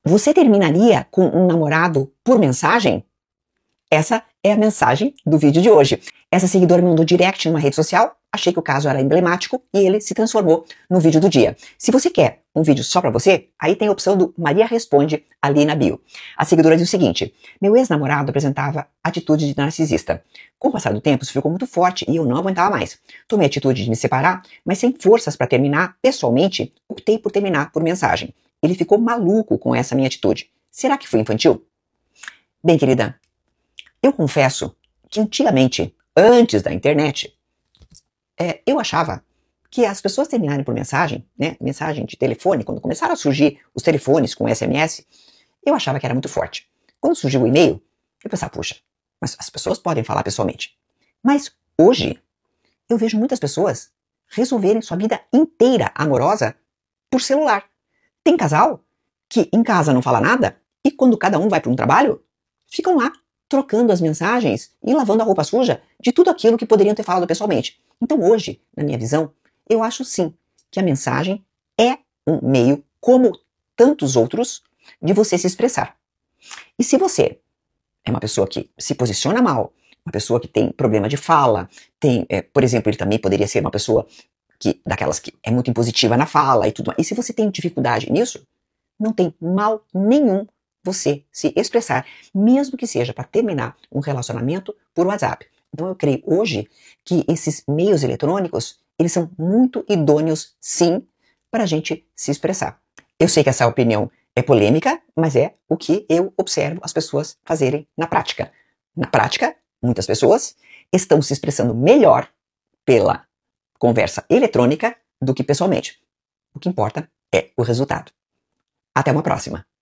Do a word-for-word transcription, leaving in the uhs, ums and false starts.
Você terminaria com um namorado por mensagem? Essa é a mensagem do vídeo de hoje. Essa seguidora me mandou direct numa rede social, achei que o caso era emblemático e ele se transformou no vídeo do dia. Se você quer um vídeo só pra você, aí tem a opção do Maria Responde ali na bio. A seguidora diz o seguinte: meu ex-namorado apresentava atitude de narcisista. Com o passar do tempo, isso ficou muito forte e eu não aguentava mais. Tomei a atitude de me separar, mas sem forças para terminar, pessoalmente, optei por terminar por mensagem. Ele ficou maluco com essa minha atitude. Será que fui infantil? Bem, querida, eu confesso que antigamente, antes da internet, é, eu achava que as pessoas terminarem por mensagem, né, mensagem de telefone, quando começaram a surgir os telefones com S M S, eu achava que era muito forte. Quando surgiu o e-mail, eu pensava, puxa, mas as pessoas podem falar pessoalmente. Mas hoje, eu vejo muitas pessoas resolverem sua vida inteira amorosa por celular. Tem casal que em casa não fala nada e quando cada um vai para um trabalho, ficam lá trocando as mensagens e lavando a roupa suja de tudo aquilo que poderiam ter falado pessoalmente. Então hoje, na minha visão, eu acho sim que a mensagem é um meio, como tantos outros, de você se expressar. E se você é uma pessoa que se posiciona mal, uma pessoa que tem problema de fala, tem, é, por exemplo, ele também poderia ser uma pessoa que, daquelas que é muito impositiva na fala e tudo mais. E se você tem dificuldade nisso, não tem mal nenhum você se expressar, mesmo que seja para terminar um relacionamento por WhatsApp. Então eu creio hoje que esses meios eletrônicos, eles são muito idôneos, sim, para a gente se expressar. Eu sei que essa opinião é polêmica, mas é o que eu observo as pessoas fazerem na prática. Na prática, muitas pessoas estão se expressando melhor pela conversa eletrônica do que pessoalmente. O que importa é o resultado. Até uma próxima!